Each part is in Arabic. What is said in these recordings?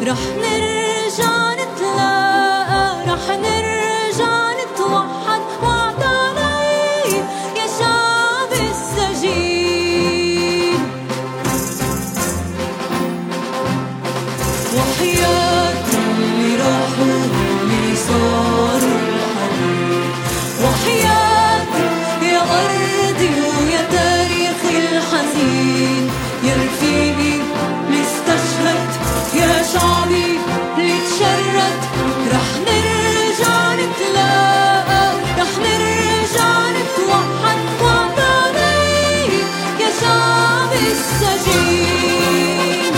رح نرجع نتلاقى، رح نرجع نتوحد وعد علي يا شعب السجين. وحياة اللي راحوا اللي صاروا الحبيب، وحياتي يا أرضي ويا تاريخي الحزين، يا رفيقي اللي استشهد، يا شعبي اللي تشرد. رح نرجع نتلاقى، رح نرجع نتوحد وعد علي يا شعب السجين.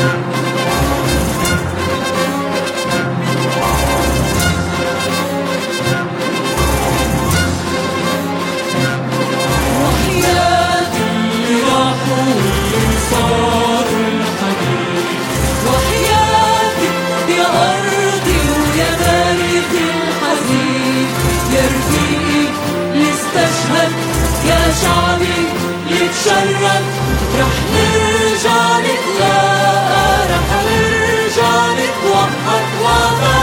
وحياة اللي راحوا واللي صاروا الحبيب، وحياتي يا أرضي ويا تاريخي الحزين، يا رفيقي اللي استشهد، يا شعبي اللي تشرد. رح نرجع نتلاقى، رح نرجع نتوحد وعد